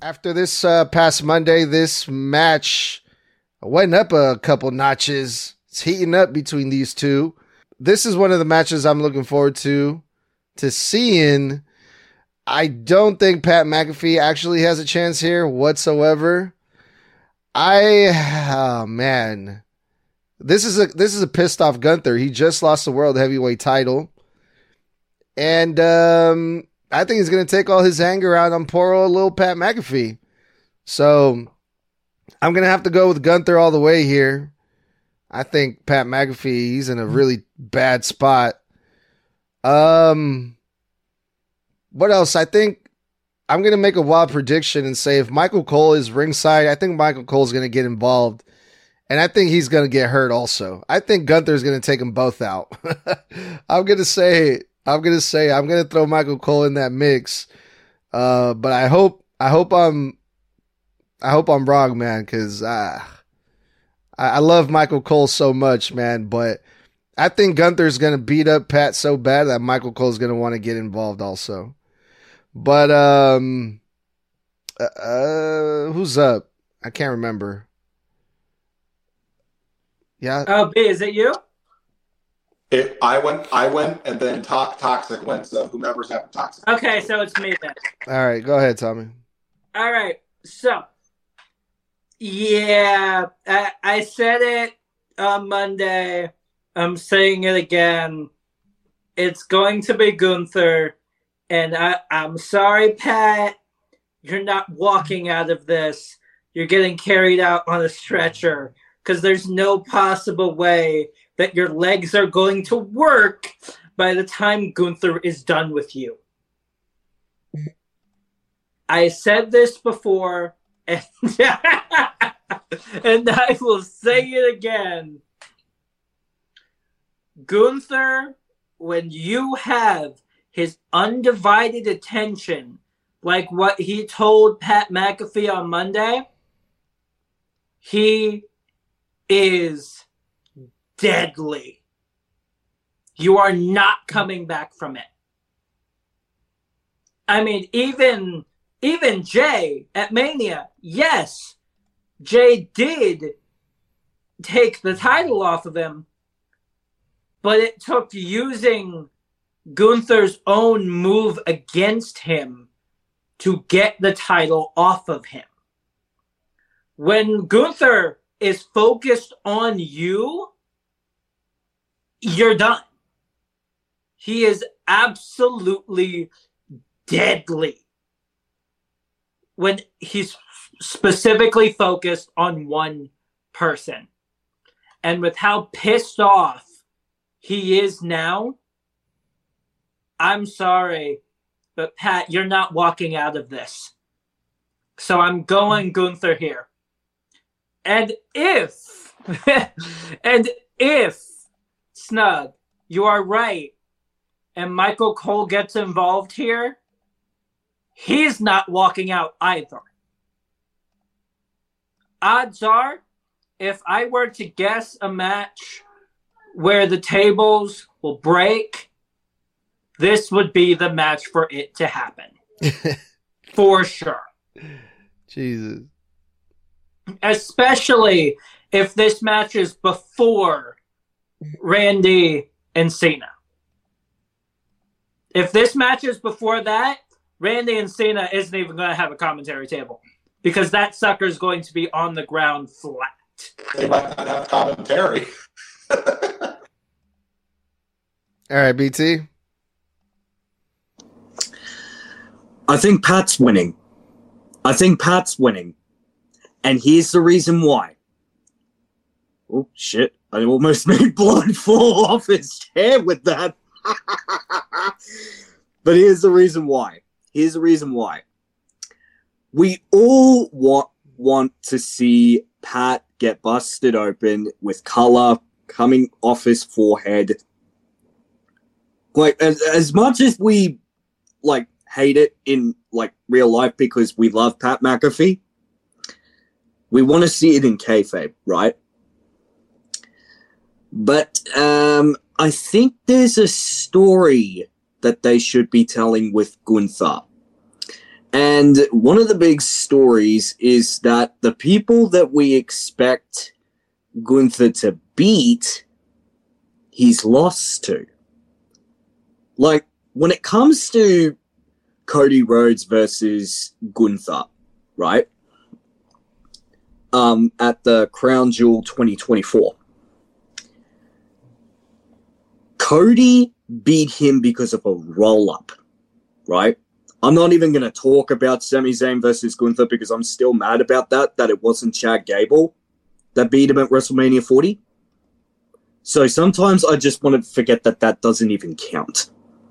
After this past Monday, this match went up a couple notches. It's heating up between these two. This is one of the matches I'm looking forward to seeing. I don't think Pat McAfee actually has a chance here whatsoever. Man. This is a pissed off Gunther. He just lost the world heavyweight title. And I think he's going to take all his anger out on poor old little Pat McAfee. So I'm going to have to go with Gunther all the way here. I think Pat McAfee, he's in a really bad spot. What else? I think I'm going to make a wild prediction and say if Michael Cole is ringside, I think Michael Cole is going to get involved. And I think he's going to get hurt also. I think Gunther's going to take them both out. I'm going to throw Michael Cole in that mix. But I hope I'm wrong, man, because I love Michael Cole so much, man. But I think Gunther's going to beat up Pat so bad that Michael Cole's going to want to get involved also. But who's up? I can't remember. Yeah. Oh, B, is it you? I went, and then Toxic went, so whomever's having Toxic. Okay, so it's me then. All right, go ahead, Tommy. All right, so, yeah, I said it on Monday. I'm saying it again. It's going to be Gunther, and I'm sorry, Pat. You're not walking out of this. You're getting carried out on a stretcher because there's no possible way that your legs are going to work by the time Gunther is done with you. I said this before, and, and I will say it again. Gunther, when you have his undivided attention, like what he told Pat McAfee on Monday, he is deadly. You are not coming back from it. I mean, even Jay at Mania, yes, Jay did take the title off of him, but it took using Gunther's own move against him to get the title off of him. When Gunther is focused on you, you're done. He is absolutely deadly when he's specifically focused on one person. And with how pissed off he is now, I'm sorry, but Pat, you're not walking out of this. So I'm going Gunther here. And if Snug, you are right, and Michael Cole gets involved here, he's not walking out either. Odds are, if I were to guess a match where the tables will break, this would be the match for it to happen. For sure. Jesus. Especially if this match is before Randy and Cena. If this match is before that, Randy and Cena isn't even going to have a commentary table because that sucker is going to be on the ground flat. They might not have commentary. All right, BT. I think Pat's winning. And here's the reason why. Oh, shit. I almost made blood fall off his chair with that. But here's the reason why. We all want to see Pat get busted open with color coming off his forehead. Like, as much as we, like, hate it in, like, real life because we love Pat McAfee, we want to see it in kayfabe, right? But I think there's a story that they should be telling with Gunther. And one of the big stories is that the people that we expect Gunther to beat, he's lost to. Like, when it comes to Cody Rhodes versus Gunther, right? At the Crown Jewel 2024, Cody beat him because of a roll-up, right? I'm not even going to talk about Sami Zayn versus Gunther because I'm still mad about that it wasn't Chad Gable that beat him at WrestleMania 40. So sometimes I just want to forget that doesn't even count.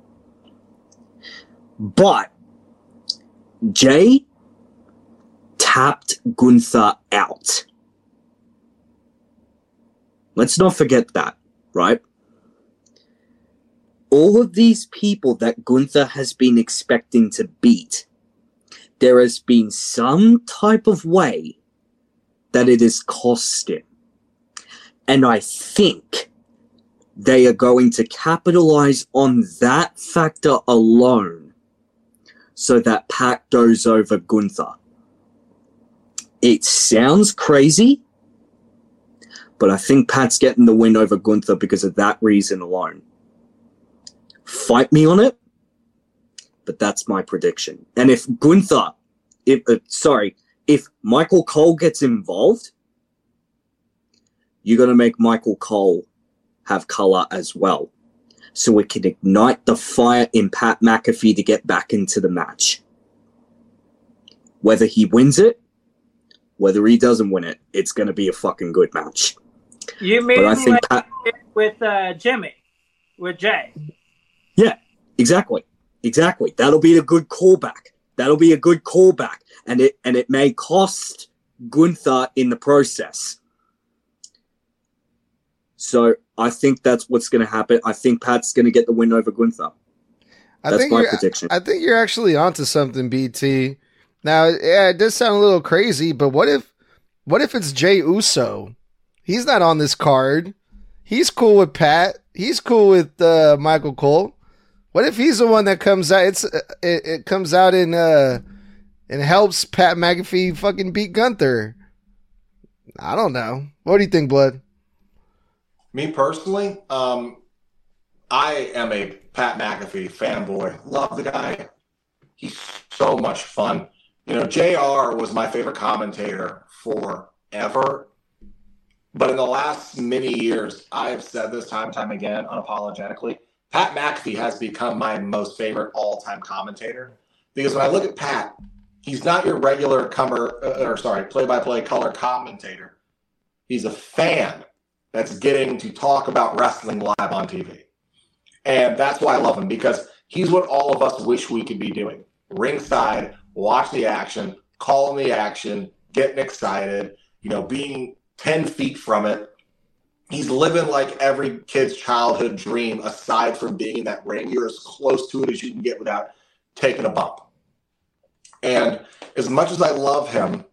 But Jay tapped Gunther out. Let's not forget that, right? All of these people that Gunther has been expecting to beat, there has been some type of way that it has cost him. And I think they are going to capitalize on that factor alone so that Pat goes over Gunther. It sounds crazy, but I think Pat's getting the win over Gunther because of that reason alone. Fight me on it, but that's my prediction. And if if Michael Cole gets involved, you're going to make Michael Cole have color as well. So we can ignite the fire in Pat McAfee to get back into the match. Whether he wins it, whether he doesn't win it, it's going to be a fucking good match. You mean like with Jimmy, with Jay? Yeah, exactly. That'll be a good callback. And it may cost Gunther in the process. So I think that's what's going to happen. I think Pat's going to get the win over Gunther. That's my prediction. I think you're actually onto something, BT. Now, yeah, it does sound a little crazy, but what if it's Jey Uso? He's not on this card. He's cool with Pat. He's cool with Michael Cole. What if he's the one that comes out? It comes out and helps Pat McAfee fucking beat Gunther. I don't know. What do you think, Blood? Me personally, I am a Pat McAfee fanboy. Love the guy. He's so much fun. You know, JR was my favorite commentator forever. But in the last many years, I have said this time and time again, unapologetically, Pat McAfee has become my most favorite all-time commentator. Because when I look at Pat, he's not your regular play-by-play color commentator. He's a fan that's getting to talk about wrestling live on TV. And that's why I love him, because he's what all of us wish we could be doing. Ringside, watch the action, calling the action, getting excited, being 10 feet from it. He's living like every kid's childhood dream, aside from being in that ring. You're as close to it as you can get without taking a bump. And as much as I love him,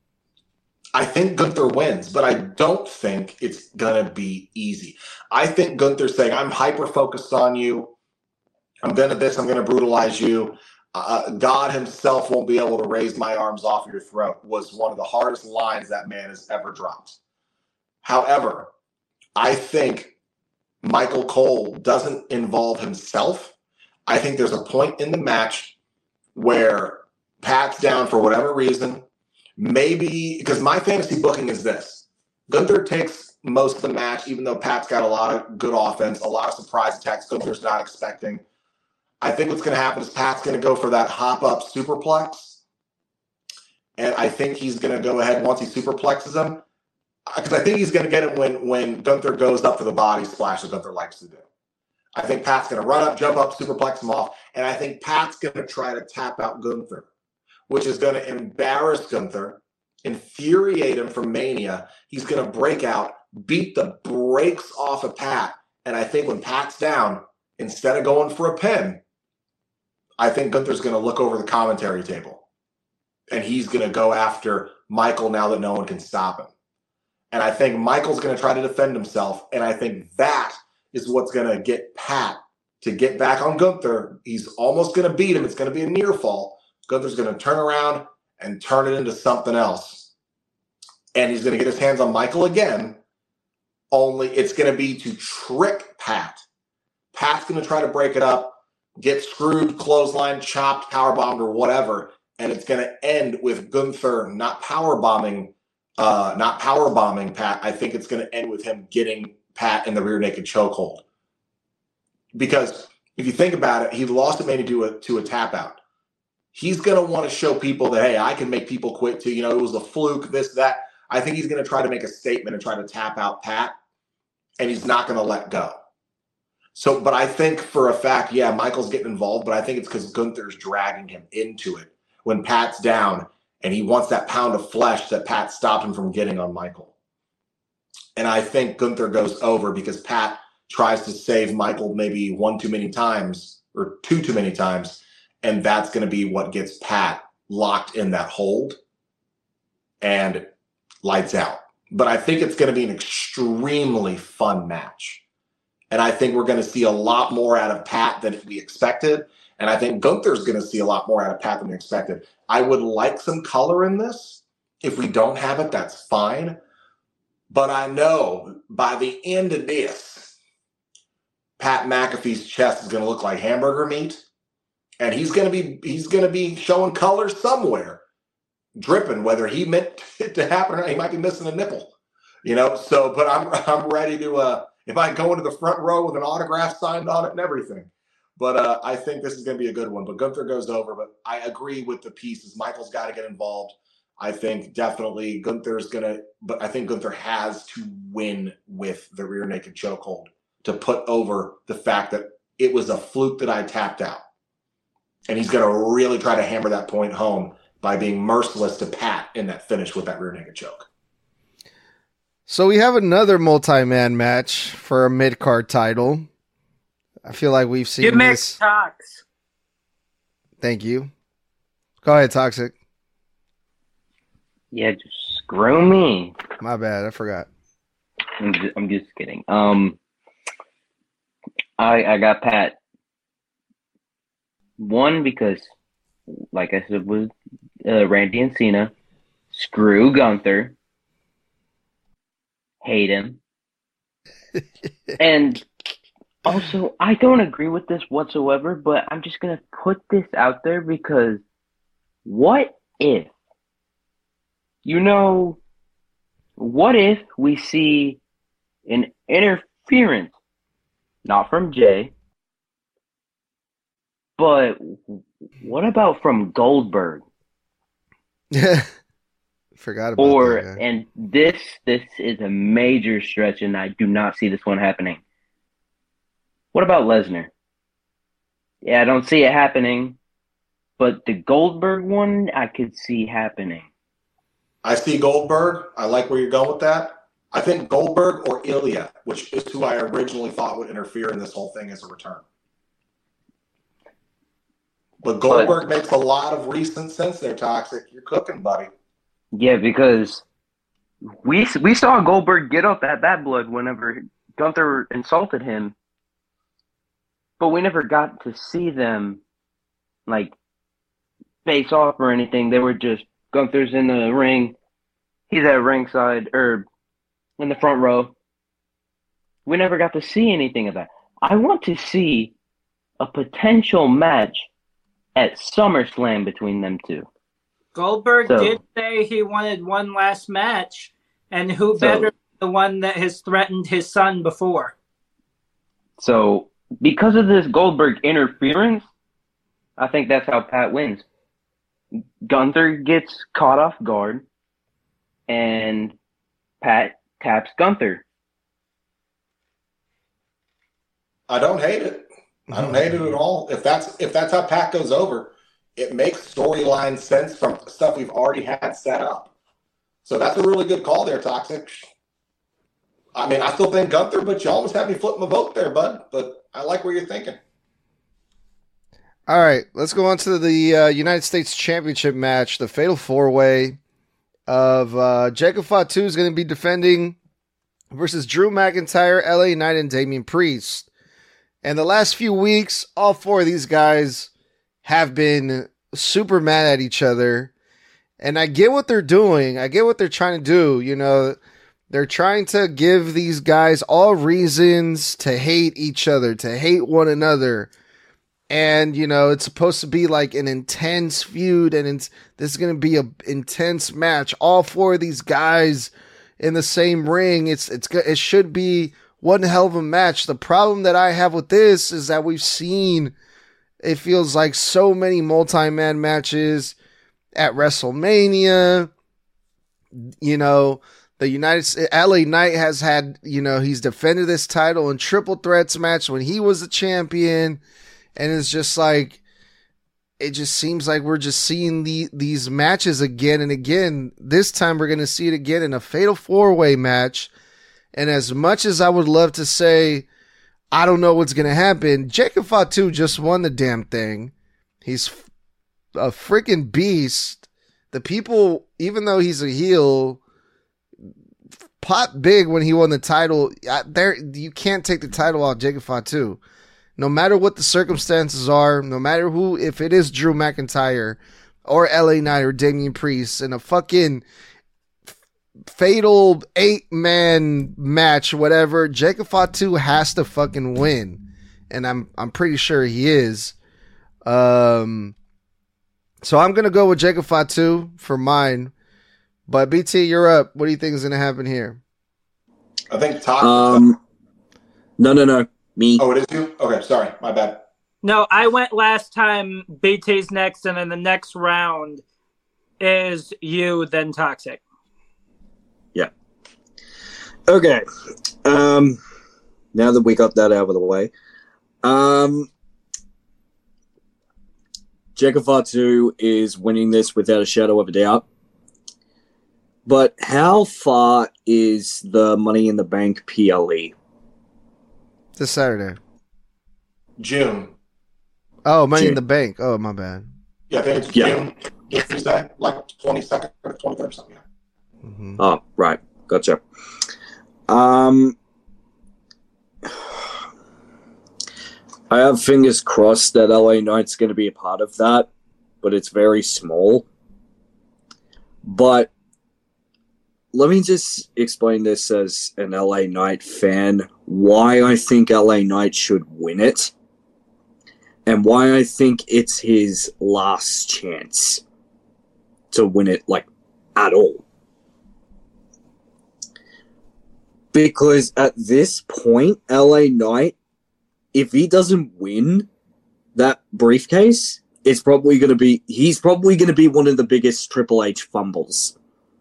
I think Gunther wins, but I don't think it's going to be easy. I think Gunther's saying, I'm hyper-focused on you. I'm going to brutalize you. God himself won't be able to raise my arms off your throat, was one of the hardest lines that man has ever dropped. However, I think Michael Cole doesn't involve himself. I think there's a point in the match where Pat's down for whatever reason. Maybe, because my fantasy booking is this. Gunther takes most of the match, even though Pat's got a lot of good offense, a lot of surprise attacks Gunther's not expecting. I think what's going to happen is Pat's going to go for that hop-up superplex. And I think he's going to go ahead once he superplexes him. Because I think he's going to get it when Gunther goes up for the body splash that Gunther likes to do. I think Pat's going to run up, jump up, superplex him off. And I think Pat's going to try to tap out Gunther, which is going to embarrass Gunther, infuriate him for Mania. He's going to break out, beat the brakes off of Pat. And I think when Pat's down, instead of going for a pin, I think Gunther's going to look over the commentary table. And he's going to go after Michael now that no one can stop him. And I think Michael's going to try to defend himself. And I think that is what's going to get Pat to get back on Gunther. He's almost going to beat him. It's going to be a near fall. Gunther's going to turn around and turn it into something else. And he's going to get his hands on Michael again, only it's going to be to trick Pat. Pat's going to try to break it up, get screwed, clothesline, chopped, powerbombed, or whatever, and it's going to end with Gunther not powerbombing Pat. I think it's going to end with him getting Pat in the rear naked chokehold. Because if you think about it, he lost it maybe to a tap out. He's going to want to show people that, hey, I can make people quit too. It was a fluke, this, that. I think he's going to try to make a statement and try to tap out Pat, and he's not going to let go. So, but I think for a fact, yeah, Michael's getting involved, but I think it's because Gunther's dragging him into it when Pat's down and he wants that pound of flesh that Pat stopped him from getting on Michael. And I think Gunther goes over because Pat tries to save Michael maybe one too many times or two too many times, and that's going to be what gets Pat locked in that hold and lights out. But I think it's going to be an extremely fun match. And I think we're going to see a lot more out of Pat than we expected. And I think Gunther's going to see a lot more out of Pat than we expected. I would like some color in this. If we don't have it, that's fine. But I know by the end of this, Pat McAfee's chest is going to look like hamburger meat. And he's going to be showing color somewhere, dripping, whether he meant it to happen or not. He might be missing a nipple, So, but I'm ready to, if I go into the front row with an autograph signed on it and everything. But I think this is going to be a good one. But Gunther goes over. But I agree with the pieces. Michael's got to get involved. I think definitely Gunther's going to, but I think Gunther has to win with the rear naked chokehold to put over the fact that it was a fluke that I tapped out. And he's going to really try to hammer that point home by being merciless to Pat in that finish with that rear naked choke. So we have another multi-man match for a mid-card title. I feel like we've seen Give me this. Tox. Thank you. Go ahead, Toxic. Yeah, just screw me. My bad, I forgot. I'm just kidding. I got Pat. One, because, like I said, with Randy and Cena, screw Gunther. Hate him. And also, I don't agree with this whatsoever, but I'm just going to put this out there because what if, what if we see an interference, not from Jay, but what about from Goldberg? Forgot about that. And this is a major stretch, and I do not see this one happening. What about Lesnar? Yeah, I don't see it happening, but the Goldberg one I could see happening. I see Goldberg. I like where you're going with that. I think Goldberg or Ilya, which is who I originally thought would interfere in this whole thing as a return. But Goldberg makes a lot of recent sense there, Toxic. You're cooking, buddy. Yeah, because we saw Goldberg get up at Bad Blood whenever Gunther insulted him, but we never got to see them face off or anything. They were just Gunther's in the ring, he's at ringside or in the front row. We never got to see anything of that. I want to see a potential match at SummerSlam between them two. Goldberg did say he wanted one last match, and who better than the one that has threatened his son before? So, because of this Goldberg interference, I think that's how Pat wins. Gunther gets caught off guard, and Pat taps Gunther. I don't hate it. I don't hate it at all. If that's how Pat goes over, it makes storyline sense from stuff we've already had set up. So that's a really good call there, Toxic. I mean, I still think Gunther, but you almost had me flip my vote there, bud. But I like where you're thinking. All right, let's go on to the United States Championship match, the Fatal 4-Way of Jacob Fatu is going to be defending versus Drew McIntyre, LA Knight, and Damian Priest. And the last few weeks, all four of these guys have been super mad at each other. And I get what they're doing. I get what they're trying to do. You know, they're trying to give these guys all reasons to hate each other, to hate one another. And, you know, it's supposed to be like an intense feud, and this is going to be an intense match. All four of these guys in the same ring. It should be one hell of a match. The problem that I have with this is that we've seen, it feels like so many multi-man matches at WrestleMania. You know, LA Knight has had, you know, he's defended this title in triple threats match when he was the champion. And it's just like, it just seems like we're just seeing these matches again and again. This time we're going to see it again in a fatal 4-way match. And as much as I would love to say, I don't know what's going to happen, Jacob Fatu just won the damn thing. He's a freaking beast. The people, even though he's a heel, popped big when he won the title. You can't take the title off Jacob Fatu. No matter what the circumstances are, no matter who, if it is Drew McIntyre or LA Knight or Damian Priest in a fucking fatal 8-man match, whatever, Jacob Fatu has to fucking win. And I'm pretty sure he is. So I'm going to go with Jacob Fatu for mine. But BT, you're up. What do you think is going to happen here? I think Toxic. No. Me. Oh, it is you? Okay, sorry. My bad. No, I went last time. BT's next, and then the next round is you, then Toxic. Yeah. Okay. Now that we got that out of the way, Jacob Fatu is winning this without a shadow of a doubt. But how far is the Money in the Bank PLE? This Saturday. June. Oh, Money in the Bank. Oh, my bad. Yeah, I think it's June. Tuesday, like 22nd or 23rd or something. Mm-hmm. Oh, right. Gotcha. I have fingers crossed that LA Knight's going to be a part of that, but it's very small. But let me just explain this as an LA Knight fan, why I think LA Knight should win it, and why I think it's his last chance to win it, like, at all. Because at this point, LA Knight, if he doesn't win that briefcase, he's probably going to be one of the biggest Triple H fumbles.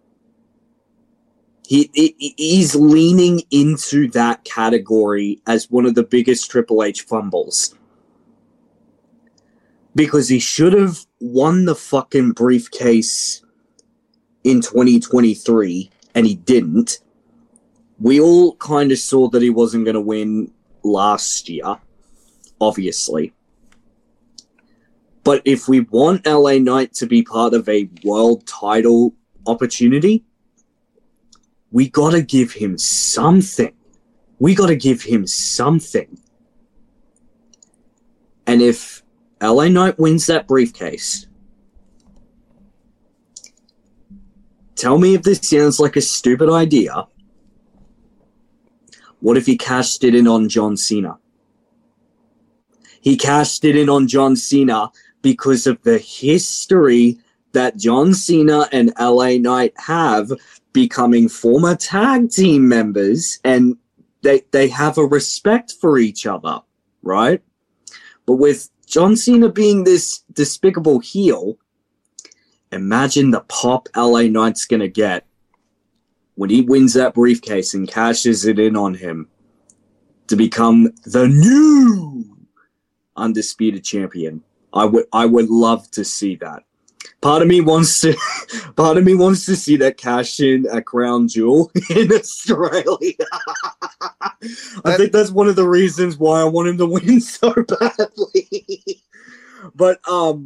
He's leaning into that category as one of the biggest Triple H fumbles. Because he should have won the fucking briefcase in 2023, and he didn't. We all kind of saw that he wasn't going to win last year, obviously. But if we want LA Knight to be part of a world title opportunity, we gotta give him something. And if LA Knight wins that briefcase, tell me if this sounds like a stupid idea. What if he cashed it in on John Cena? He cashed it in on John Cena because of the history that John Cena and LA Knight have becoming former tag team members, and they have a respect for each other, right? But with John Cena being this despicable heel, imagine the pop LA Knight's gonna get when he wins that briefcase and cashes it in on him to become the new undisputed champion. I would love to see that. Part of me wants to see that cash in at Crown Jewel in Australia. I think that's one of the reasons why I want him to win so badly. But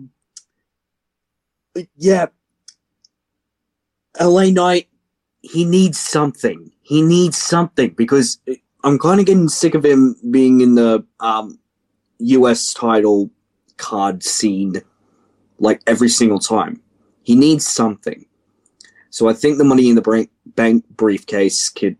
yeah, LA Knight, he needs something. Because I'm kind of getting sick of him being in the US title card scene like every single time. He needs something. So I think the Money in the Bank briefcase could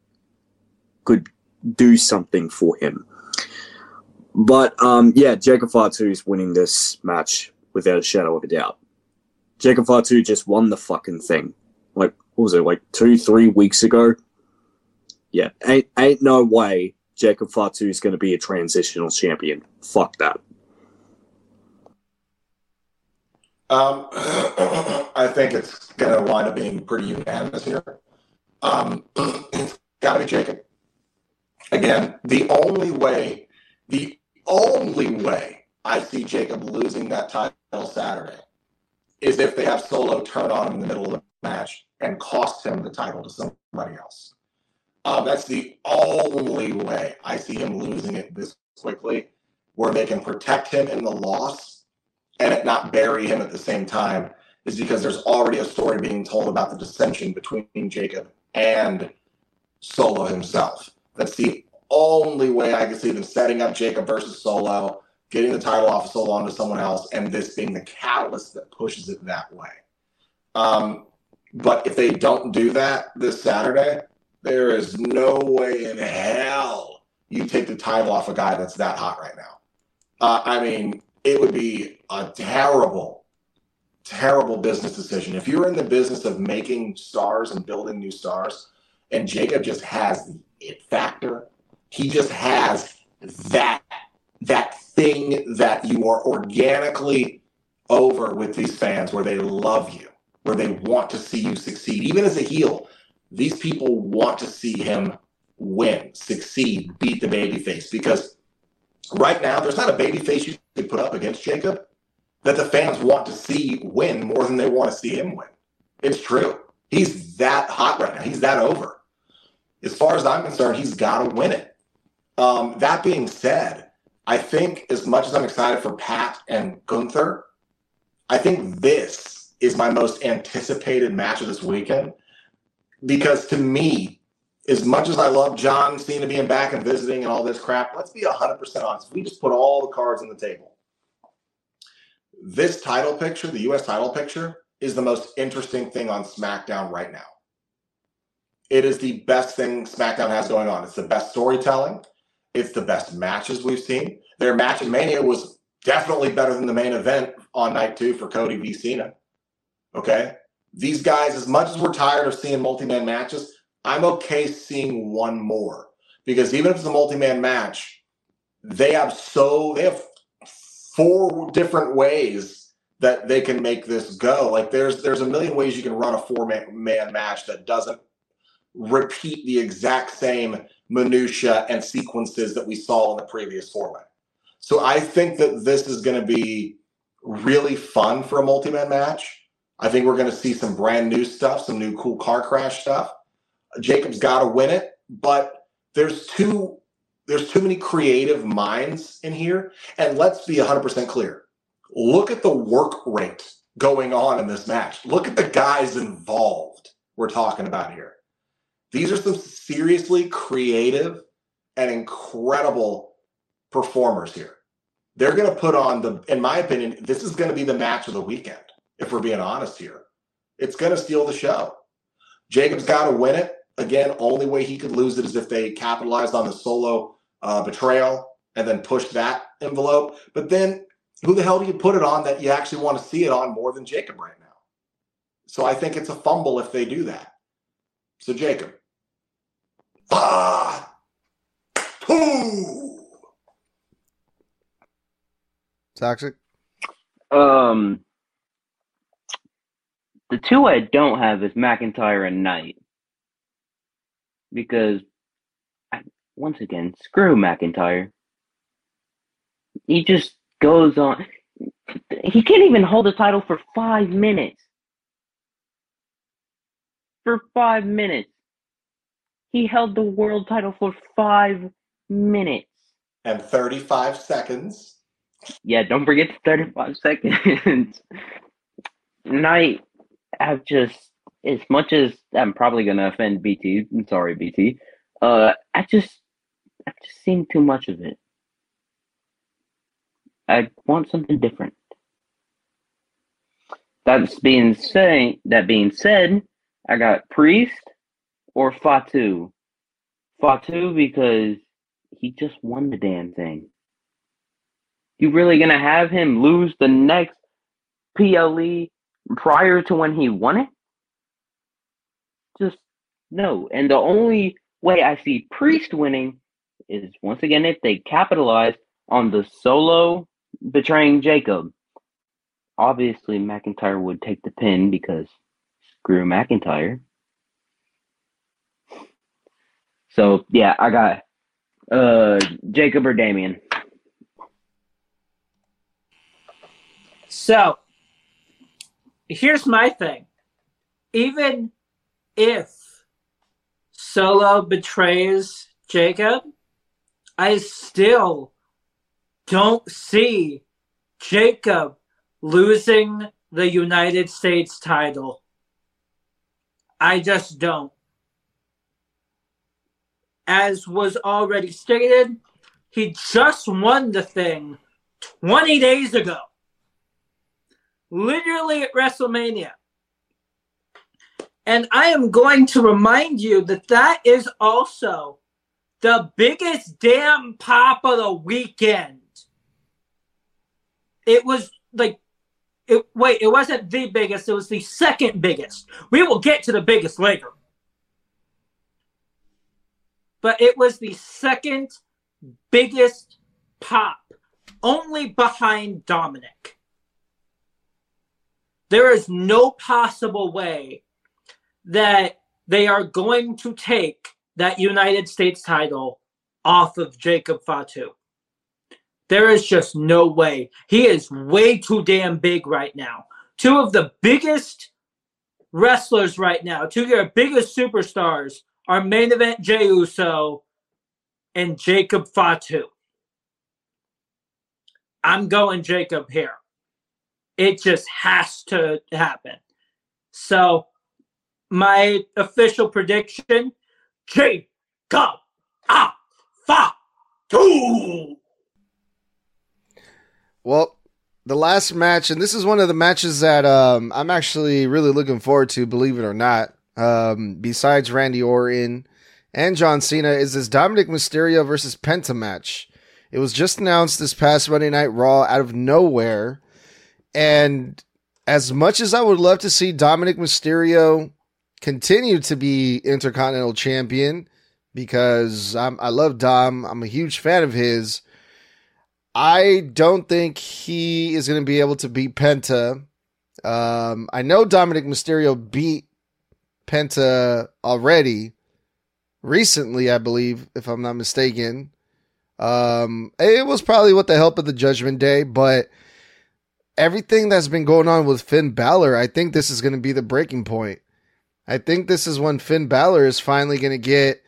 do something for him. But Jacob Fatu is winning this match without a shadow of a doubt. Jacob Fatu just won the fucking thing. Like, what was it, like 2-3 weeks ago? Yeah, ain't no way Jacob Fatu is going to be a transitional champion. Fuck that. I think it's going to wind up being pretty unanimous here. It's got to be Jacob. Again, the only way I see Jacob losing that title Saturday is if they have Solo turn on him in the middle of the match and cost him the title to somebody else. That's the only way I see him losing it this quickly, where they can protect him in the loss and it not bury him at the same time, is because there's already a story being told about the dissension between Jacob and Solo himself. That's the only way I can see them setting up Jacob versus Solo, getting the title off of Solo onto someone else, and this being the catalyst that pushes it that way. But if they don't do that this Saturday, there is no way in hell you take the title off a guy that's that hot right now. I mean, it would be a terrible, terrible business decision. If you're in the business of making stars and building new stars, and Jacob just has the it factor, he just has that thing that you are organically over with these fans, where they love you, where they want to see you succeed. Even as a heel, these people want to see him win, succeed, beat the babyface. Because right now, there's not a babyface you could put up against Jacob that the fans want to see win more than they want to see him win. It's true. He's that hot right now. He's that over. As far as I'm concerned, he's got to win it. That being said, I think as much as I'm excited for Pat and Gunther, I think this is my most anticipated match of this weekend. Because to me, as much as I love John Cena being back and visiting and all this crap, let's be 100% honest. We just put all the cards on the table. This title picture, the U.S. title picture, is the most interesting thing on SmackDown right now. It is the best thing SmackDown has going on. It's the best storytelling. It's the best matches we've seen. Their match in Mania was definitely better than the main event on night 2 for Cody v. Cena. Okay? These guys, as much as we're tired of seeing multi-man matches, I'm okay seeing one more. Because even if it's a multi-man match, they have 4 different ways that they can make this go. Like there's a million ways you can run a 4-man match that doesn't repeat the exact same minutia and sequences that we saw in the previous 4-way. So I think that this is going to be really fun for a multi-man match. I think we're going to see some brand new stuff, some new cool car crash stuff. Jacob's got to win it, but there's too many creative minds in here. And let's be 100% clear. Look at the work rate going on in this match. Look at the guys involved we're talking about here. These are some seriously creative and incredible performers here. They're going to put on in my opinion, this is going to be the match of the weekend, if we're being honest here. It's going to steal the show. Jacob's got to win it. Again, only way he could lose it is if they capitalized on the Solo betrayal and then pushed that envelope. But then who the hell do you put it on that you actually want to see it on more than Jacob right now? So I think it's a fumble if they do that. So Jacob. Toxic? The 2 I don't have is McIntyre and Knight. Because, once again, screw McIntyre. He just goes on. He can't even hold the title for 5 minutes. For 5 minutes. He held the world title for 5 minutes. And 35 seconds. Yeah, don't forget the 35 seconds. Knight, I've just, as much as I'm probably going to offend BT, I'm sorry, BT, I've just seen too much of it. I want something different. That being said, I got Priest or Fatu. Fatu because he just won the damn thing. You really gonna have him lose the next PLE prior to when he won it? Just no. And the only way I see Priest winning is once again if they capitalize on the Solo betraying Jacob. Obviously, McIntyre would take the pin because screw McIntyre. So yeah, I got Jacob or Damian. So here's my thing. Even if Solo betrays Jacob, I still don't see Jacob losing the United States title. I just don't. As was already stated, he just won the thing 20 days ago. Literally at WrestleMania. And I am going to remind you that that is also the biggest damn pop of the weekend. It was like, it wasn't the biggest, it was the second biggest. We will get to the biggest later. But it was the second biggest pop, only behind Dominic. There is no possible way that they are going to take that United States title off of Jacob Fatu. There is just no way. He is way too damn big right now. Two of the biggest wrestlers right now, two of your biggest superstars are main event Jey Uso and Jacob Fatu. I'm going Jacob here. It just has to happen. So, my official prediction, Jacob Fatu. Well, the last match, and this is one of the matches that I'm actually really looking forward to, believe it or not, besides Randy Orton and John Cena, is this Dominic Mysterio versus Penta match. It was just announced this past Monday Night Raw out of nowhere. And as much as I would love to see Dominic Mysterio continue to be Intercontinental Champion, because I love Dom, I'm a huge fan of his, I don't think he is going to be able to beat Penta. I know Dominic Mysterio beat Penta already, recently, I believe, if I'm not mistaken. It was probably with the help of the Judgment Day, but everything that's been going on with Finn Balor, I think this is going to be the breaking point. I think this is when Finn Balor is finally going to get,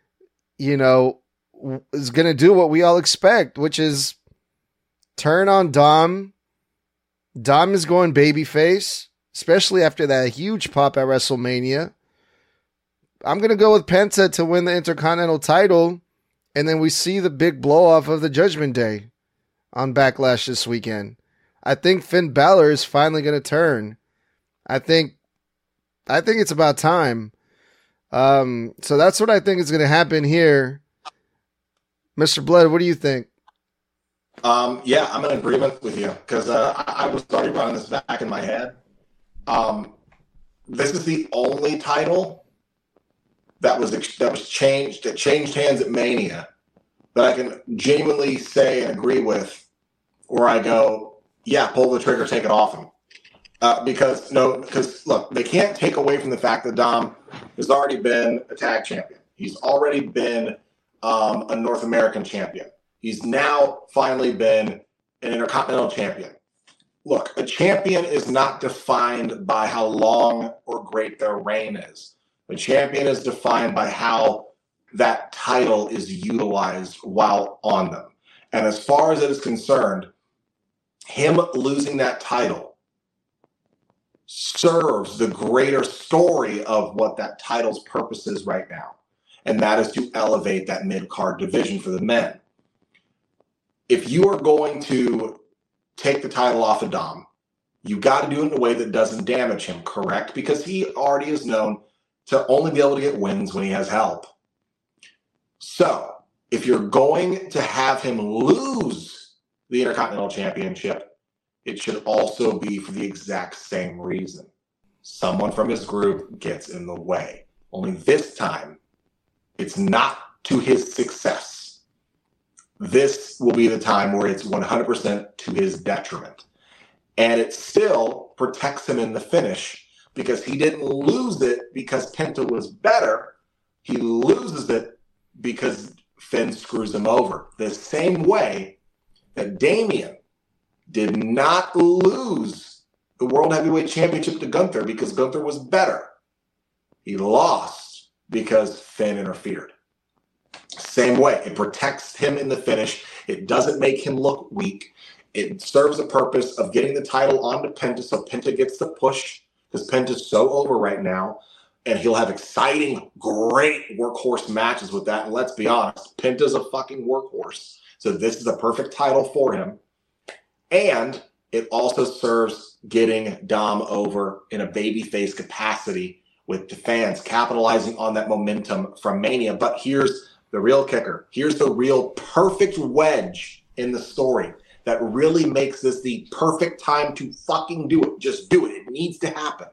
is going to do what we all expect, which is turn on Dom. Dom is going babyface, especially after that huge pop at WrestleMania. I'm going to go with Penta to win the Intercontinental title, and then we see the big blow-off of the Judgment Day on Backlash this weekend. I think Finn Balor is finally going to turn. I think it's about time. So that's what I think is going to happen here. Mr. Blood, what do you think? Yeah, I'm in agreement with you because I was already running this back in my head. This is the only title that was changed. It changed hands at Mania that I can genuinely say and agree with, where I go, yeah, pull the trigger, take it off him. Because look, they can't take away from the fact that Dom has already been a tag champion. He's already been a North American champion. He's now finally been an Intercontinental champion. Look, a champion is not defined by how long or great their reign is. A champion is defined by how that title is utilized while on them. And as far as it is concerned, him losing that title serves the greater story of what that title's purpose is right now. And that is to elevate that mid-card division for the men. If you are going to take the title off of Dom, You got to do it in a way that doesn't damage him, correct? Because he already is known to only be able to get wins when he has help. So, if you're going to have him lose the Intercontinental Championship, it should also be for the exact same reason. Someone from his group gets in the way. Only this time, it's not to his success. This will be the time where it's 100% to his detriment. And it still protects him in the finish because he didn't lose it because Penta was better. He loses it because Finn screws him over. The same way that Damian did not lose the World Heavyweight Championship to Gunther because Gunther was better. He lost because Finn interfered. Same way, it protects him in the finish. It doesn't make him look weak. It serves a purpose of getting the title onto Penta so Penta gets the push because Penta's so over right now. And he'll have exciting, great workhorse matches with that. And let's be honest, Penta's a fucking workhorse. So this is a perfect title for him. And it also serves getting Dom over in a babyface capacity with the fans, capitalizing on that momentum from Mania. But here's the real kicker. Here's the real perfect wedge in the story that really makes this the perfect time to fucking do it. Just do it. It needs to happen.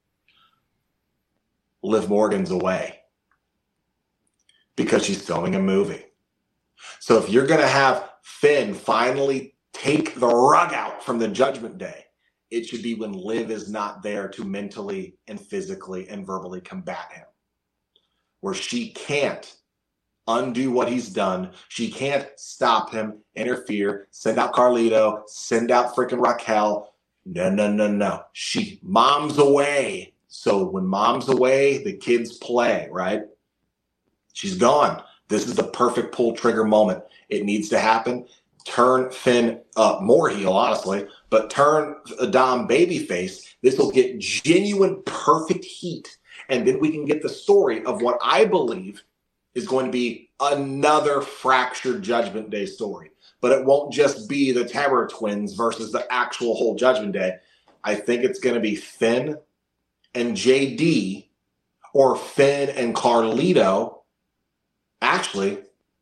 Liv Morgan's away because she's filming a movie. So if you're going to have Finn finally take the rug out from the Judgment Day, it should be when Liv is not there to mentally and physically and verbally combat him. Where she can't undo what he's done. She can't stop him, interfere, send out Carlito, send out freaking Raquel. No. Mom's away. So when mom's away, the kids play, right? She's gone. This is the perfect pull trigger moment. It needs to happen. Turn Finn more heel, honestly, but turn Dom babyface. This will get genuine perfect heat. And then we can get the story of what I believe is going to be another fractured Judgment Day story. But it won't just be the Terror Twins versus the actual whole Judgment Day. I think it's going to be Finn and JD or Finn and Carlito. Actually,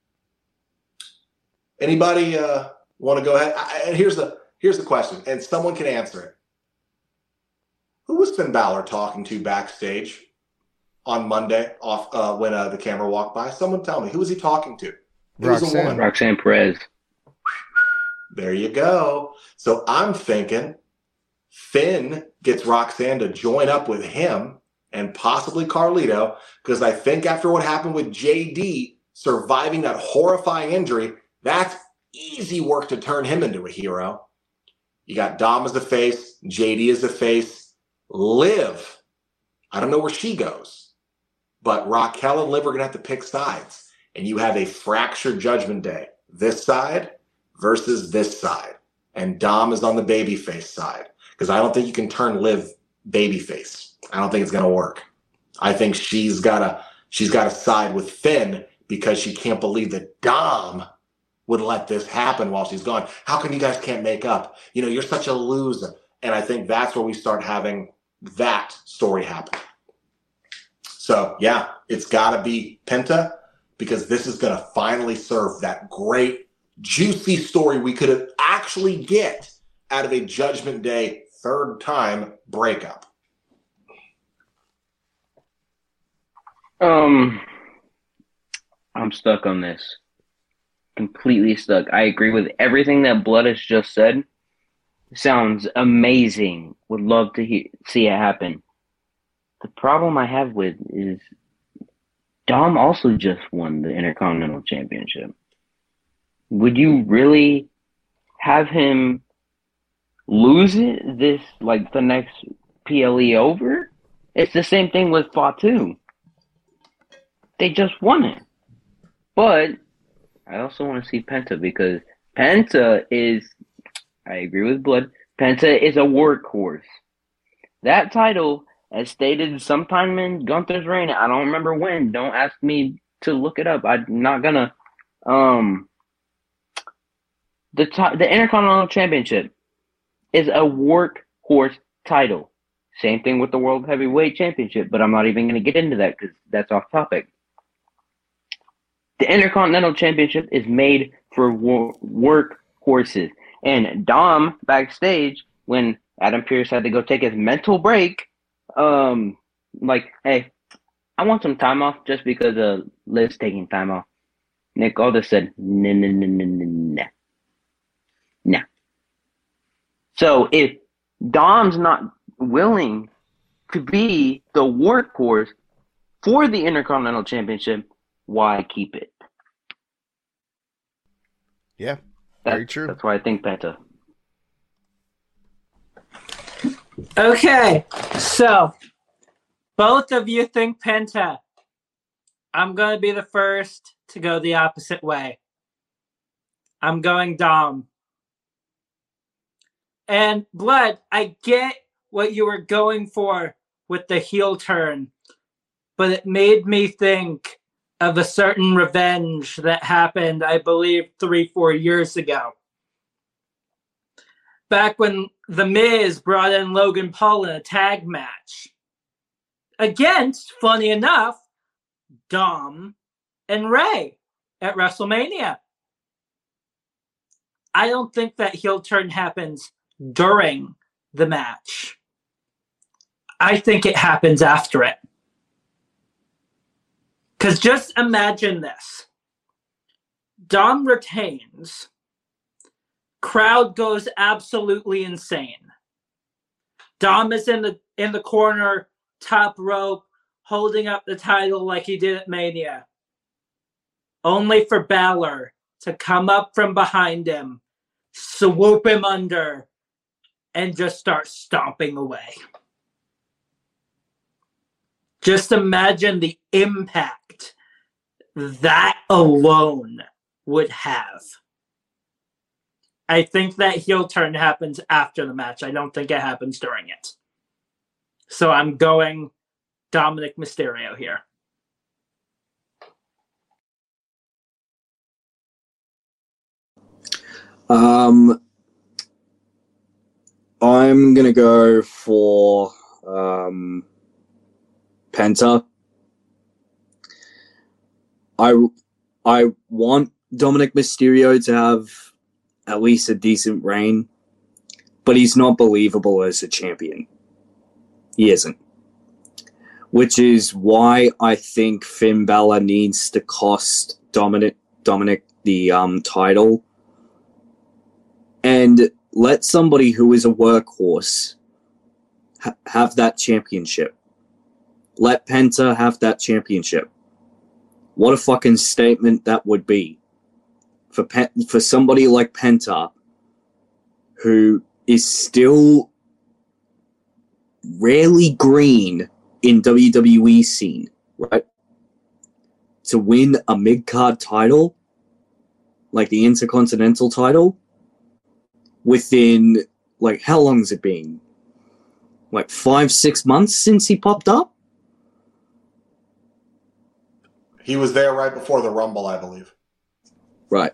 anybody want to go ahead? And here's the question, and someone can answer it. Who was Finn Balor talking to backstage on Monday off when the camera walked by? Someone tell me. Who was he talking to? It was a woman. Roxanne Perez. There you go. So I'm thinking Finn gets Roxanne to join up with him and possibly Carlito, because I think after what happened with JD surviving that horrifying injury, that's easy work to turn him into a hero. You got Dom as the face, JD as the face, Liv. I don't know where she goes, but Raquel and Liv are going to have to pick sides, and you have a fractured Judgment Day. This side versus this side, and Dom is on the babyface side, because I don't think you can Liv babyface. I don't think it's going to work. I think she's got to side with Finn because she can't believe that Dom would let this happen while she's gone. How come you guys can't make up? You know, you're such a loser. And I think that's where we start having that story happen. So, yeah, it's got to be Penta, because this is going to finally serve that great, juicy story we could actually get out of a Judgment Day third time breakup. I'm stuck on this. Completely stuck. I agree with everything that Blood has just said. Sounds amazing. Would love to see it happen. The problem I have with is Dom also just won the Intercontinental Championship. Would you really have him lose it the next PLE over? It's the same thing with Fatu. They just won it. But I also want to see Penta, because Penta is, I agree with Blood, Penta is a workhorse. That title, as stated sometime in Gunther's reign, I don't remember when, don't ask me to look it up, I'm not gonna, the Intercontinental Championship is a workhorse. workhorse title. Same thing with the World Heavyweight Championship, but I'm not even going to get into that because that's off topic. The Intercontinental Championship is made for workhorses. And Dom, backstage, when Adam Pearce had to go take his mental break, like, hey, I want some time off just because Liv's taking time off. Nick Aldis said, no. So if Dom's not willing to be the workhorse for the Intercontinental Championship, why keep it? Yeah, very true. That's why I think Penta. Okay, so both of you think Penta. I'm going to be the first to go the opposite way. I'm going Dom. And Blood, I get what you were going for with the heel turn, but it made me think of a certain revenge that happened, I believe, 3-4 years ago. Back when The Miz brought in Logan Paul in a tag match against, funny enough, Dom and Ray at WrestleMania. I don't think that heel turn happens during the match. I think it happens after it. Because just imagine this. Dom retains. Crowd goes absolutely insane. Dom is in the corner, top rope, holding up the title like he did at Mania. Only for Balor to come up from behind him, swoop him under, and just start stomping away. Just imagine the impact that alone would have. I think that heel turn happens after the match. I don't think it happens during it. So I'm going Dominic Mysterio here. I'm gonna go for Penta. I want Dominic Mysterio to have at least a decent reign, but he's not believable as a champion. He isn't. Which is why I think Finn Balor needs to cost Dominic the title and let somebody who is a workhorse have that championship. Let Penta have that championship. What a fucking statement that would be for somebody like Penta, who is still rarely green in WWE scene, right? To win a mid-card title, like the Intercontinental title, within, like, how long has it been? Like 5-6 months since he popped up? He was there right before the Rumble, I believe. Right.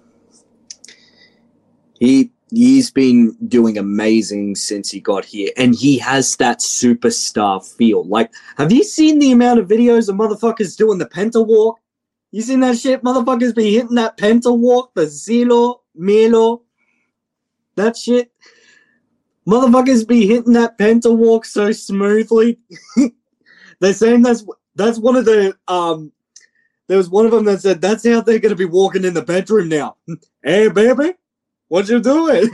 He's been doing amazing since he got here, and he has that superstar feel. Like, have you seen the amount of videos of motherfuckers doing the Penta walk? You seen that shit? Motherfuckers be hitting that Penta walk, the Zilo, Milo, that shit. Motherfuckers be hitting that Penta walk so smoothly. They're saying that's one of the there was one of them that said that's how they're gonna be walking in the bedroom now. Hey baby, what you doing?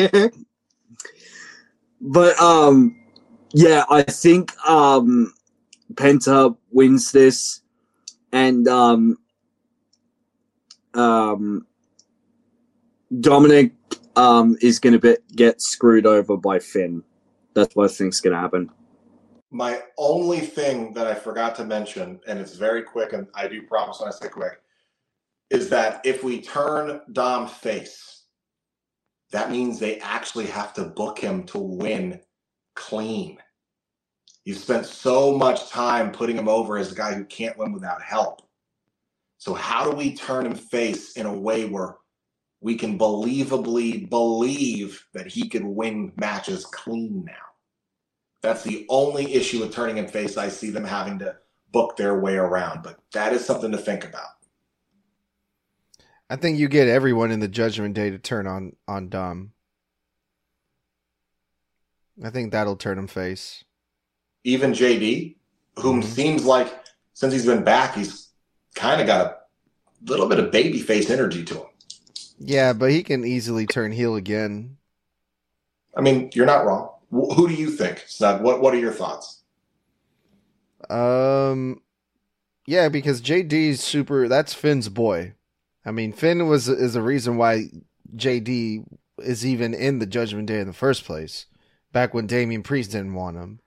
But yeah, I think Penta wins this, and Dominic is going to get screwed over by Finn. That's what I think's going to happen. My only thing that I forgot to mention, and it's very quick, and I do promise when I say quick, is that if we turn Dom face, that means they actually have to book him to win clean. You've spent so much time putting him over as a guy who can't win without help. So how do we turn him face in a way where we can believably believe that he could win matches clean now. That's the only issue with turning him face I see them having to book their way around. But that is something to think about. I think you get everyone in the Judgment Day to turn on Dom. I think that'll turn him face. Even JD, whom seems like since he's been back, he's kind of got a little bit of babyface energy to him. Yeah, but he can easily turn heel again. I mean, you're not wrong. Who do you think, Snug? What are your thoughts? Yeah, because JD's that's Finn's boy. I mean, Finn is a reason why JD is even in the Judgment Day in the first place. Back when Damian Priest didn't want him.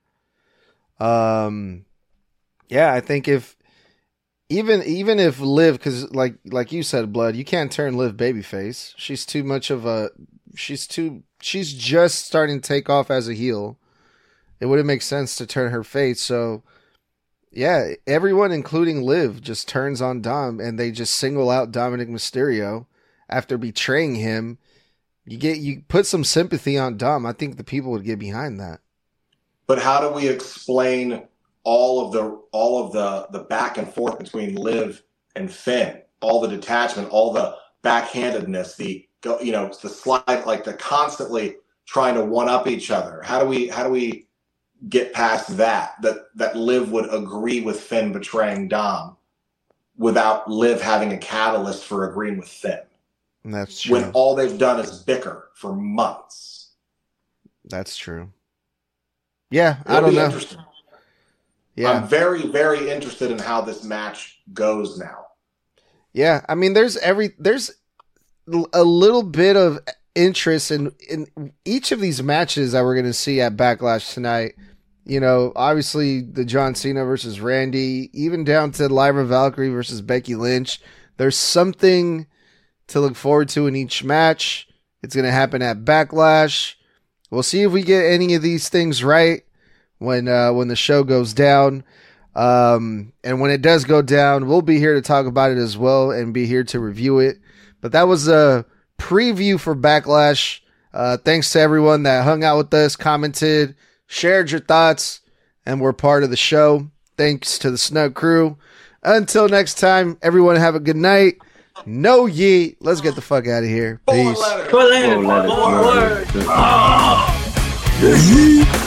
Yeah, I think if even if Liv, because like you said, Blood, you can't turn Liv babyface. She's too much of a. She's just starting to take off as a heel. It wouldn't make sense to turn her face. So, yeah, everyone, including Liv, just turns on Dom, and they just single out Dominic Mysterio after betraying him. You put some sympathy on Dom. I think the people would get behind that. But how do we explain all of the back and forth between Liv and Finn? All the detachment, all the backhandedness, the slide, like the constantly trying to one up each other. How do we get past that Liv would agree with Finn betraying Dom without Liv having a catalyst for agreeing with Finn? That's true. When all they've done is bicker for months. That's true. Yeah, I don't know. Yeah. I'm very, very interested in how this match goes now. Yeah, I mean, there's a little bit of interest in each of these matches that we're going to see at Backlash tonight. You know, obviously the John Cena versus Randy, even down to Lyra Valkyrie versus Becky Lynch. There's something to look forward to in each match. It's going to happen at Backlash. We'll see if we get any of these things right when the show goes down. And when it does go down, we'll be here to talk about it as well and be here to review it. But that was a preview for Backlash. Thanks to everyone that hung out with us, commented, shared your thoughts, and were part of the show. Thanks to the Snug crew. Until next time, everyone have a good night. No yeet. Let's get the fuck out of here. Peace. Four letters. Four letters. Four words.